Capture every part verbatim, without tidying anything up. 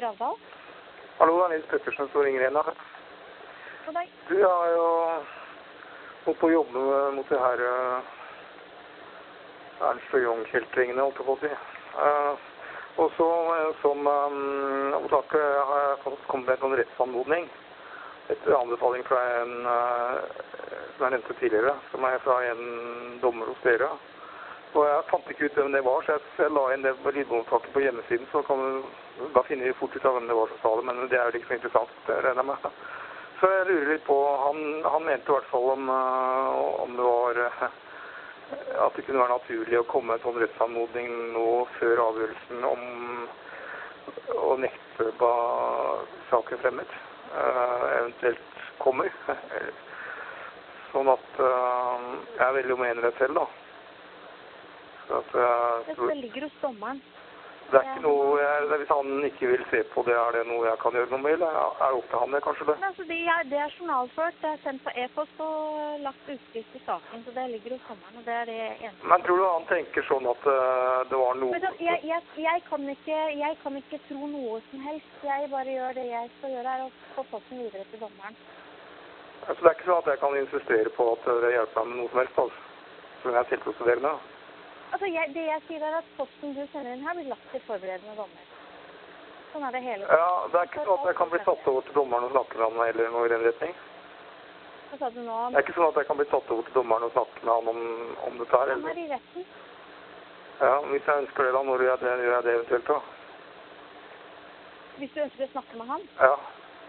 Gravdal. Hallo, det er Nils Pettersen som ringer igjen. God dag. Du, jeg har jo holdt på å jobbe mot det her uh, Ernst og Young-kjeltringene, holdt jeg på å si. Uh, og så, som um, advokat, har jeg fått kommet med en sånn rettsanmodning. Etter anbefaling fra en, uh, som jeg nevnte tidligere, som er fra en dommer hos dere. Og jeg fant ikke ut hvem det var, så jeg, jeg la inn det lydbåndtaket på hjemmesiden, så kan vi, da finner vi fort ut av hvem det var som sa det, men det er jo ikke så interessant, det regner jeg med. Så jeg lurer litt på, han, han mente i hvert fall om, uh, om det var, uh, at det kunne være naturlig å komme med en sånn rettsanmodning nå før avgjørelsen om å nekte hva saken fremmet, uh, eventuelt kommer. Sånn at uh, jeg vil jo mene det selv, da. At, uh, det, det ligger hos dommeren. Det er ikke noe, jeg, hvis han ikke vil se på det, er det noe jeg kan gjøre noe med, eller er det opp til han det, kanskje det? Men, altså, det, er, det er journalført, det er sendt på e-post og lagt utskrift i saken, så det ligger hos dommeren, og det er det eneste. Men tror du han tenker sånn at uh, det var noe... Men, jeg, jeg, jeg, kan ikke, jeg kan ikke tro noe som helst, jeg bare gjør det jeg skal gjøre her, og få posten videre til dommeren. Altså, det er ikke sånn at jeg kan insistere på at det hjelper meg med noe som helst, altså, som jeg er selvprosedderende. Altså, jeg, det jeg sier er at posten du sender inn her blir lagt til forberedende dommer. Sånn er det hele tiden. Ja, det er ikke sånn at jeg kan bli satt over til dommeren og snakke med han eller noe i den retning. Hva sa du nå? Det er ikke sånn at jeg kan bli satt over til dommeren og snakke med han om, om dette her, eller? Han er i retten. Ja, hvis jeg ønsker det da, når gjør jeg det, gjør jeg det eventuelt da? Hvis du ønsker å snakke med han? Ja.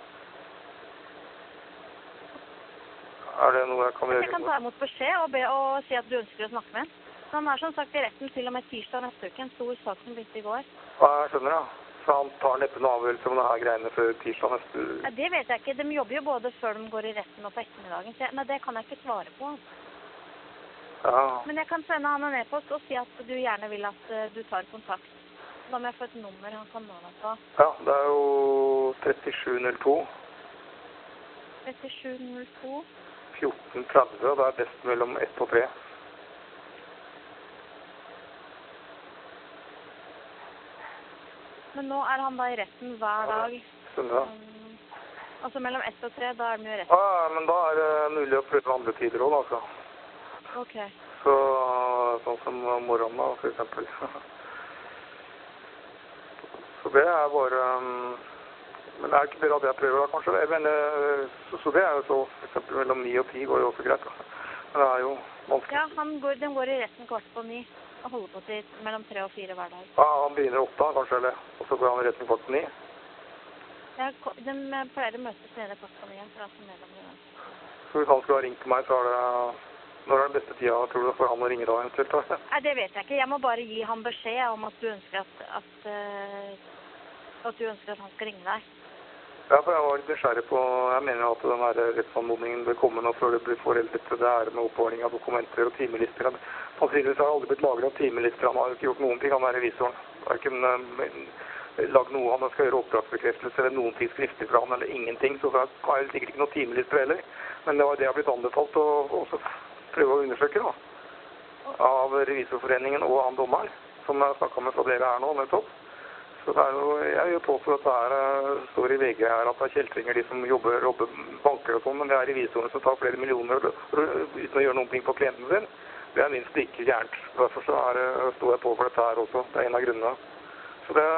Er det noe jeg kan gjøre? Jeg kan ta imot beskjed og, be, og si at du ønsker å snakke med han. Han er som sagt i retten til og med tirsdag neste uke, en stor sak som begynte i går. Ja, jeg skjønner da. Så han tar neppe noen avgjørelse om det her greiene før tirsdag neste uke? Ja, det vet jeg ikke. De jobber jo både før de går i retten og på ettermiddagen. Så jeg, nei, det kan jeg ikke svare på. Ja. Men jeg kan sende han en e-post og si at du gjerne vil at uh, du tar kontakt. Da må jeg få et nummer han kan nå deg på. Ja, det er jo trettisju null to. trettisju null to. fjorten tretti, og det er best mellom ett og tre. Men nå er han da i retten hver dag. Skjønner jeg. Um, altså mellom ett og tre, da er han jo i retten. Ja, men da er det mulig å prøve andre tider også, altså. Ok. Så, sånn som morgenen da, for eksempel. Så det er bare... Um, men det er ikke bedre at jeg prøver da, kanskje. Men, så, så det er jo så, for eksempel mellom ni og ti går jo også greit. Da. Men det er jo vanskelig. Ja, han går, den går i retten kvart på ni. Og holder på til mellom tre og fire hver dag. Ja, han begynner åtte kanskje, eller? Og så går han i retten kvart på ni? Ja, de pleier å møtes nede kvart på ni, for altså mellom det. Så hvis han skulle ha ringt til meg, så er det... Når er den beste tida, tror du, for han å ringe da eventuelt? Da? Nei, det vet jeg ikke. Jeg må bare gi han beskjed om at du ønsker at, at, uh, at du ønsker at han skal ringe deg. Ja, for jeg var litt nysgjerrig på... Jeg mener at den her rettsanmodningen bør komme nå før det blir foreldet til det her med oppbevaring av dokumenter og timelister. Sannsynligvis har aldri blitt lagret timelister. Han har jo ikke gjort noen ting, han er revisoren. Han har ikke uh, lagd noe, han skal gjøre oppdragsbekreftelse eller noen ting skriftlig fra han eller ingenting, så det har jeg sikkert ikke noen timelister heller. Men det var det jeg har blitt anbefalt å også prøve å undersøke da. Av revisorforeningen og han dommeren, som jeg snakket med fra dere her nå, nettopp. Så det er jo, jeg vil jo påstå at det her står i V G her at det er kjeltringer, de som jobber, jobber banker og sånn, men det er revisorene som tar flere millioner uten å gjøre noen ting på klienten sin. Det er minst ikke gærent. Derfor så er, står jeg på for dette her også. Det er en av grunnene. Så det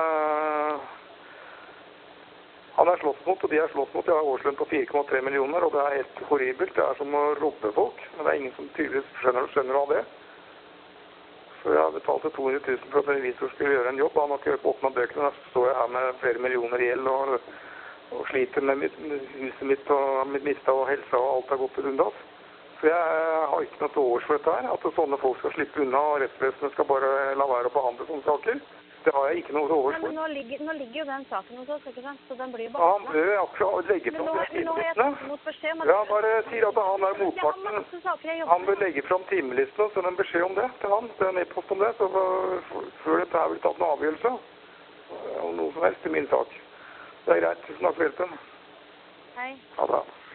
han er slåss mot, og de er slåss mot. Jeg har årslønn på fire komma tre millioner, og det er helt horribelt. Det er som å robbe folk, men det er ingen som tydeligvis skjønner, skjønner av det. Så jeg har betalt to hundre tusen for at en revisor skulle gjøre en jobb. Han har ikke åpnet bøkene. Da står jeg her med flere millioner i gjeld og, og sliter med mitt, huset mitt og mitt mista og helsa og alt har gått til rundas. Så jeg har ikke noe til års for dette her. At sånne folk skal slippe unna og rettsvesenet skal bare la være å behandle sånne saker. Det har jeg ikke noe til års for. Men nå ligger, nå ligger jo den saken hos oss, ikke sant? Så den blir jo behandlet. Ja, han bør akkurat legge frem timelistene. Men nå har jeg tatt mot beskjed om at... Ja, bare sier at han er motparten. Han bør legge frem timelistene og sende en beskjed om det til han. Det er en e-post om det, så før dette her blir tatt en avgjørelse. Om noe som helst i min sak. Det er greit. Tusen takk for hjelpen. Hei. Ha det.